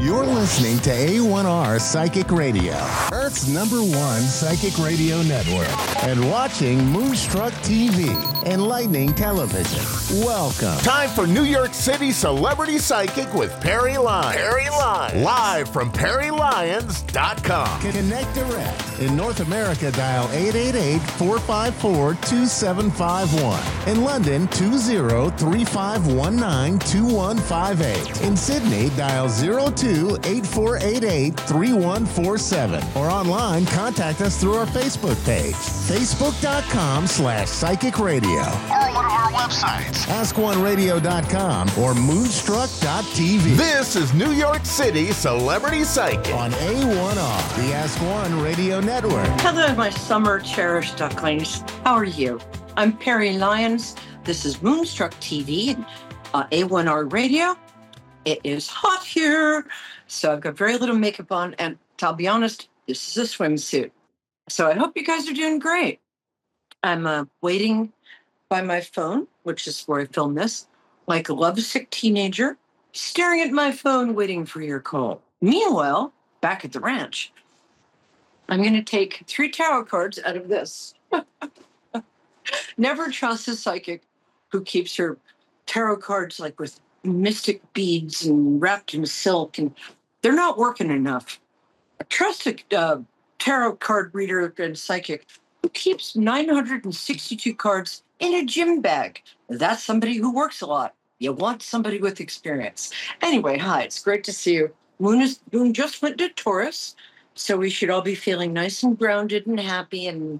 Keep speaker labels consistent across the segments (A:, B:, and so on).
A: You're listening to A1R Psychic Radio, Earth's #1 psychic radio network, and watching Moonstruck TV, enlightening television. Welcome. Time for New York City Celebrity Psychic with Perry Lyons. Perry Lyons. Live from PerryLyons.com. Connect direct. In North America, dial 888-454-2751. In London, 20-3519-2158. In Sydney, dial 02-8488-3147. Or online, contact us through our Facebook page, facebook.com/psychic radio. Or one of our websites, askoneradio.com or moonstruck.tv. This is New York City Celebrity Psychic on A1R, the Ask One Radio Network.
B: Hello, my summer cherished ducklings. How are you? I'm Perry Lyons. This is Moonstruck TV and A1R Radio. It is hot here, so I've got very little makeup on, and I'll be honest, this is a swimsuit. So I hope you guys are doing great. I'm waiting by my phone, which is where I film this, like a lovesick teenager, staring at my phone, waiting for your call. Meanwhile, back at the ranch, I'm going to take 3 tarot cards out of this. Never trust a psychic who keeps her tarot cards like with mystic beads and wrapped in silk, and they're not working enough. Trust a tarot card reader and psychic who keeps 962 cards in a gym bag. That's somebody who works a lot. You want somebody with experience. Anyway, hi, it's great to see you. Moon just went to Taurus, so we should all be feeling nice and grounded and happy and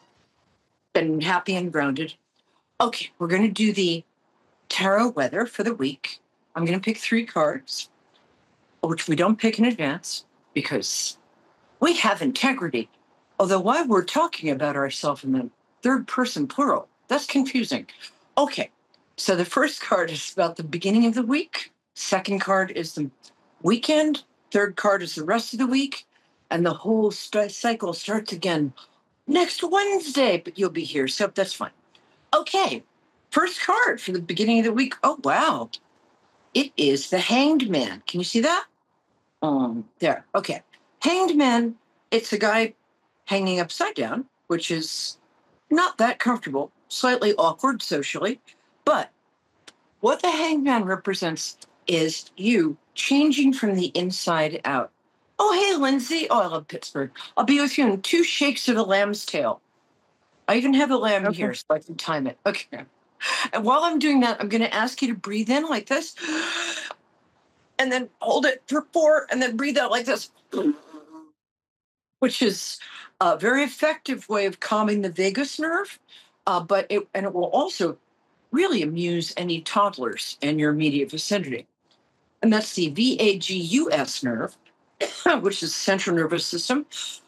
B: grounded. Okay, we're going to do the tarot weather for the week. I'm going to pick 3 cards, which we don't pick in advance because we have integrity. Although why we're talking about ourselves in the third person plural, that's confusing. Okay, so the first card is about the beginning of the week. Second card is the weekend. Third card is the rest of the week. And the whole cycle starts again next Wednesday, but you'll be here, so that's fine. Okay, first card for the beginning of the week. Oh, wow. It is the Hanged Man. Can you see that? There. Okay. Hanged Man, it's a guy hanging upside down, which is not that comfortable, slightly awkward socially. But what the Hanged Man represents is you changing from the inside out. Oh, hey, Lindsay. Oh, I love Pittsburgh. I'll be with you in 2 shakes of a lamb's tail. I even have a lamb here, so I can time it. Okay. And while I'm doing that, I'm going to ask you to breathe in like this, and then hold it for 4, and then breathe out like this, which is a very effective way of calming the vagus nerve, but it will also really amuse any toddlers in your immediate vicinity. And that's the vagus nerve, which is the central nervous system,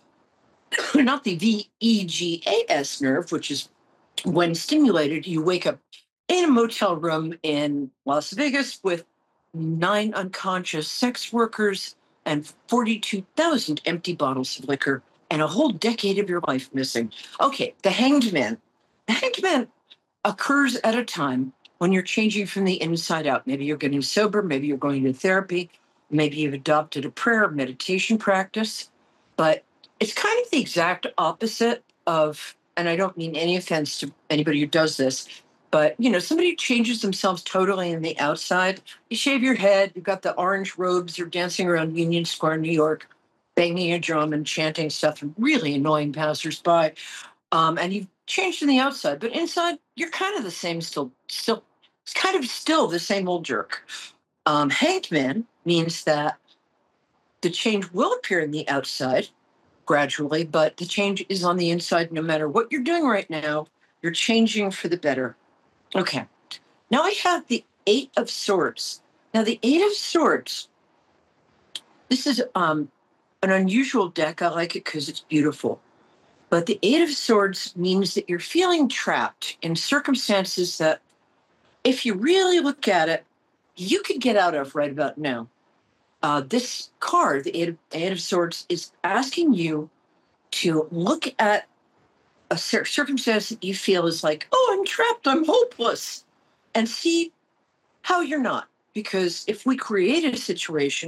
B: not the vagus nerve, which is when stimulated, you wake up in a motel room in Las Vegas with 9 unconscious sex workers and 42,000 empty bottles of liquor and a whole decade of your life missing. Okay, the Hanged Man. The Hanged Man occurs at a time when you're changing from the inside out. Maybe you're getting sober, maybe you're going to therapy, maybe you've adopted a prayer or meditation practice, but it's kind of the exact opposite of, and I don't mean any offense to anybody who does this, but, somebody who changes themselves totally on the outside. You shave your head, you've got the orange robes, you're dancing around Union Square, New York, banging a drum and chanting stuff and really annoying passersby. And you've changed on the outside, but inside, you're kind of the same still. It's kind of still the same old jerk. Hanged Man means that the change will appear in the outside gradually, but the change is on the inside. No matter what you're doing right now, you're changing for the better. Okay. Now I have the 8 of Swords. Now the 8 of Swords, this is an unusual deck. I like it because it's beautiful. But the 8 of Swords means that you're feeling trapped in circumstances that, if you really look at it, you could get out of right about now. This card, the 8 of Swords, is asking you to look at a circumstance that you feel is like, oh, I'm trapped, I'm hopeless, and see how you're not. Because if we create a situation,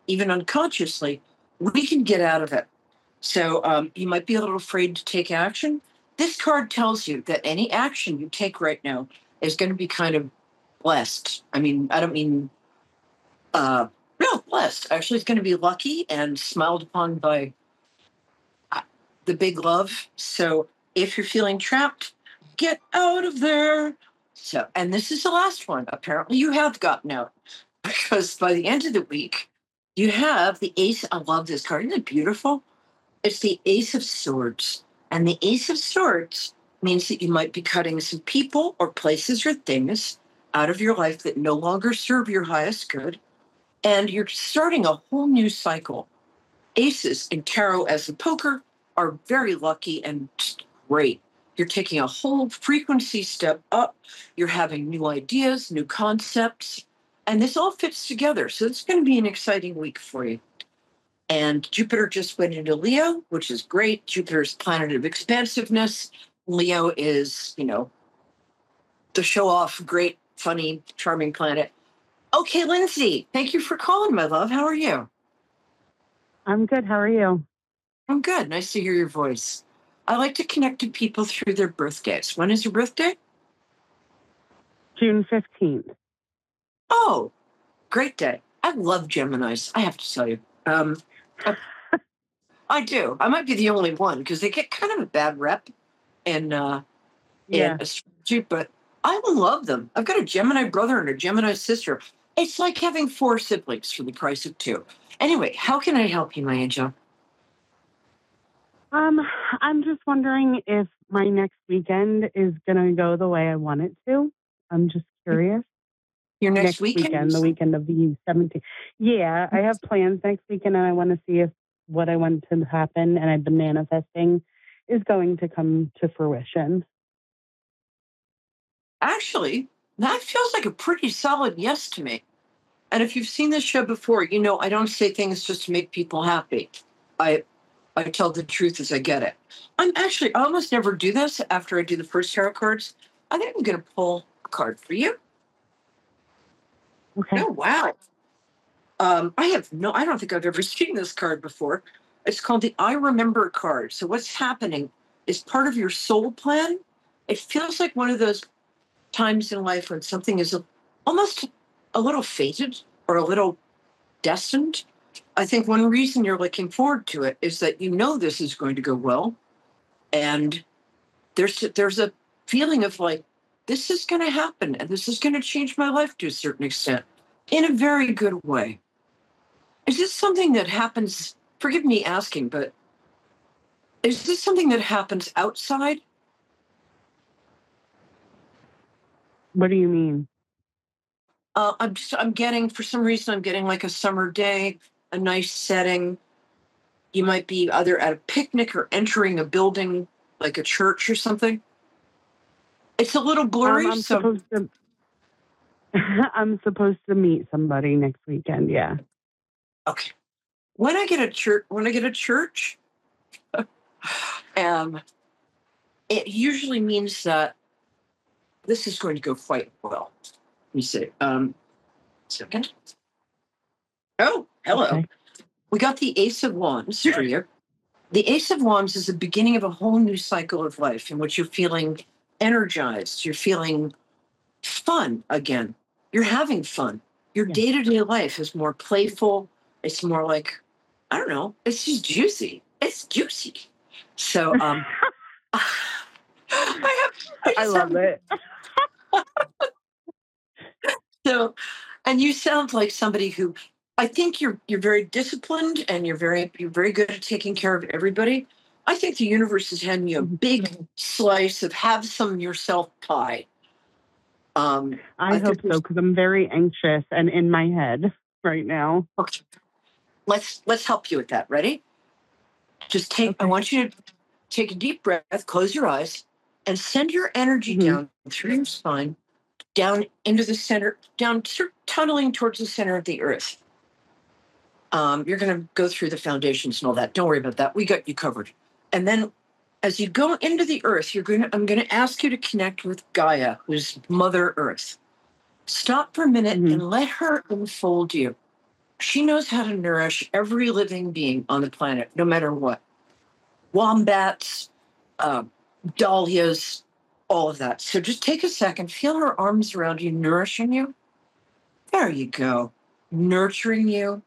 B: even unconsciously, we can get out of it. So you might be a little afraid to take action. This card tells you that any action you take right now is going to be kind of blessed. I mean, I don't mean no, blessed. Actually, it's going to be lucky and smiled upon by the big love. So if you're feeling trapped, get out of there. So, and this is the last one. Apparently, you have gotten out because by the end of the week, you have the Ace. I love this card. Isn't it beautiful? It's the Ace of Swords. And the Ace of Swords means that you might be cutting some people or places or things out of your life that no longer serve your highest good. And you're starting a whole new cycle. Aces in tarot as in poker are very lucky and great. You're taking a whole frequency step up. You're having new ideas, new concepts, and this all fits together. So it's going to be an exciting week for you. And Jupiter just went into Leo, which is great. Jupiter's planet of expansiveness. Leo is, the show off, great, funny, charming planet. Okay, Lindsay, thank you for calling, my love. How are you?
C: I'm good. How are you?
B: I'm good. Nice to hear your voice. I like to connect to people through their birthdays. When is your birthday?
C: June 15th.
B: Oh, great day. I love Geminis, I have to tell you. I do. I might be the only one because they get kind of a bad rep in astrology, but I love them. I've got a Gemini brother and a Gemini sister. It's like having 4 siblings for the price of 2. Anyway, how can I help you, my angel?
C: I'm just wondering if my next weekend is going to go the way I want it to. I'm just curious.
B: Your next weekend?
C: The weekend of the 17th. Yeah, I have plans next weekend, and I want to see if what I want to happen and I've been manifesting is going to come to fruition.
B: Actually, that feels like a pretty solid yes to me. And if you've seen this show before, I don't say things just to make people happy. I tell the truth as I get it. I almost never do this after I do the first tarot cards. I think I'm going to pull a card for you.
C: Okay.
B: Oh, wow. I don't think I've ever seen this card before. It's called the I Remember card. So what's happening is part of your soul plan. It feels like one of those times in life when something is almost a little fated or a little destined. I think one reason you're looking forward to it is that this is going to go well. And there's a feeling of like, this is going to happen and this is going to change my life to a certain extent in a very good way. Is this something that happens? Forgive me asking, but is this something that happens outside?
C: What do you mean?
B: I'm getting like a summer day, a nice setting. You might be either at a picnic or entering a building like a church or something. It's a little blurry.
C: I'm supposed to meet somebody next weekend. Yeah.
B: Okay. When I get a church, it usually means that this is going to go quite well. Let me see. Second. Oh, hello. Okay. We got the Ace of Wands for you. The Ace of Wands is the beginning of a whole new cycle of life in which you're feeling energized. You're feeling fun again. You're having fun. Your day-to-day life is more playful. It's more like, I don't know, it's just juicy. It's juicy. So
C: I love it.
B: So, and you sound like somebody who, I think you're very disciplined and you're very good at taking care of everybody. I think the universe is handing you a big slice of have some yourself pie.
C: I hope so, because I'm very anxious and in my head right now.
B: Okay. Let's help you with that. Ready? Just take. Okay. I want you to take a deep breath, close your eyes, and send your energy down through your spine, down into the center, down tunneling towards the center of the earth. You're going to go through the foundations and all that. Don't worry about that. We got you covered. And then as you go into the earth, I'm going to ask you to connect with Gaia, who's Mother Earth. Stop for a minute and let her enfold you. she knows how to nourish every living being on the planet, no matter what. Wombats, dahlias, all of that. So just take a second, feel her arms around you, nourishing you. There you go. Nurturing you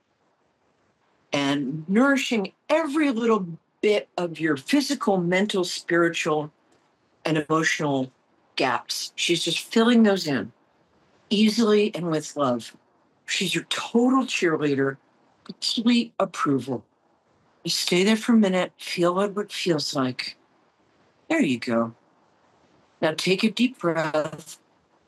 B: and nourishing every little bit of your physical, mental, spiritual, and emotional gaps. She's just filling those in easily and with love. She's your total cheerleader, complete approval. You stay there for a minute, feel what it feels like. There you go. Now take a deep breath.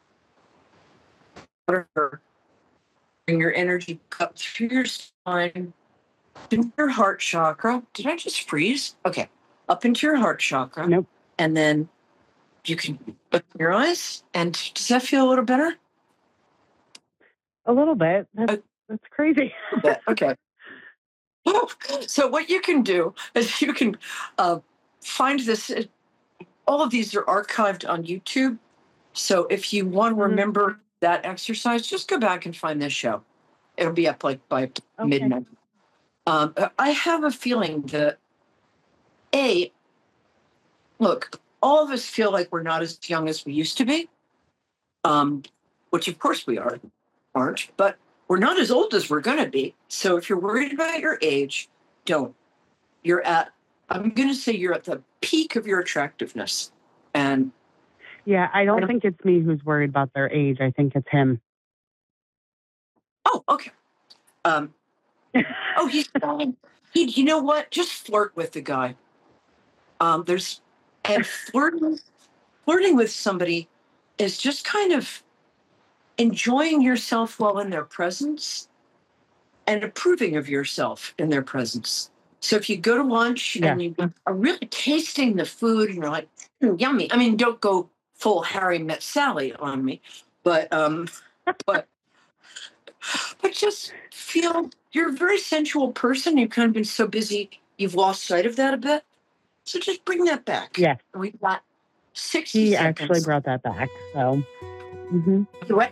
B: Bring your energy up through your spine, into your heart chakra. Did I just freeze? Okay. Up into your heart chakra.
C: Nope.
B: And then you can open your eyes. And does that feel a little better?
C: A little bit. That's crazy.
B: Okay. So what you can do is you can find this. All of these are archived on YouTube. So if you want to remember that exercise, just go back and find this show. It'll be up like by midnight. I have a feeling that, look, all of us feel like we're not as young as we used to be, which of course we aren't, but we're not as old as we're going to be. So if you're worried about your age, don't. I'm going to say you're at the peak of your attractiveness. And
C: yeah, I don't think it's me who's worried about their age. I think it's him.
B: Oh, okay. He's fine. You know what? Just flirt with the guy. Flirting with somebody is just kind of enjoying yourself while in their presence and approving of yourself in their presence. So if you go to lunch and you are really tasting the food and you're like, yummy. I mean, don't go full Harry Met Sally on me, but just feel you're a very sensual person. You've kind of been so busy, you've lost sight of that a bit. So just bring that back.
C: Yeah.
B: We've got 60
C: He
B: seconds.
C: actually brought that back. So,
B: What?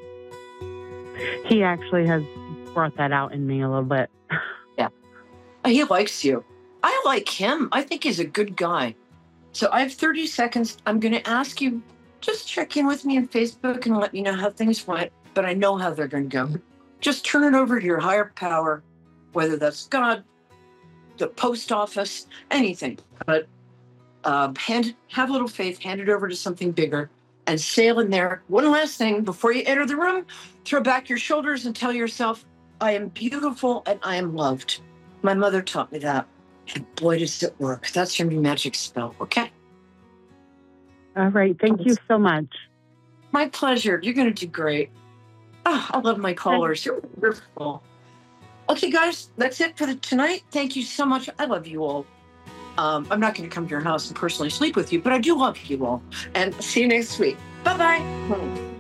C: He actually has brought that out in me a little bit.
B: Yeah. He likes you. I like him. I think he's a good guy. So I have 30 seconds. I'm going to ask you, just check in with me on Facebook and let me know how things went. But I know how they're going to go. Just turn it over to your higher power, whether that's God, the post office, anything. But have a little faith, hand it over to something bigger, and sail in there. One last thing before you enter the room, throw back your shoulders and tell yourself, I am beautiful and I am loved. My mother taught me that. And boy, does it work. That's your new magic spell, okay?
C: All right. Thank you so much.
B: My pleasure. You're going to do great. Oh, I love my callers. You're wonderful. Okay, guys, that's it for tonight. Thank you so much. I love you all. I'm not going to come to your house and personally sleep with you, but I do love you all. And see you next week. Bye-bye.